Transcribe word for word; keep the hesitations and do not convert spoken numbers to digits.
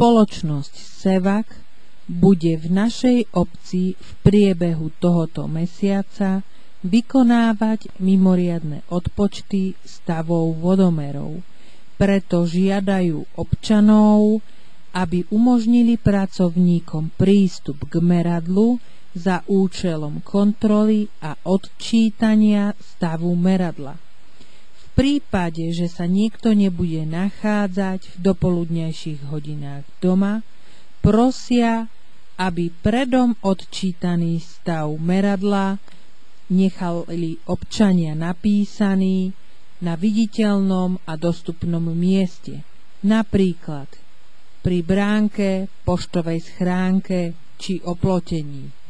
Spoločnosť Sevak bude v našej obci v priebehu tohoto mesiaca vykonávať mimoriadne odpočty stavov vodomerov. Preto žiadajú občanov, aby umožnili pracovníkom prístup k meradlu za účelom kontroly a odčítania stavu meradla. V prípade, že sa niekto nebude nachádzať v dopoludnejších hodinách doma, prosia, aby predom odčítaný stav meradla nechali občania napísaný na viditeľnom a dostupnom mieste, napríklad pri bránke, poštovej schránke či oplotení.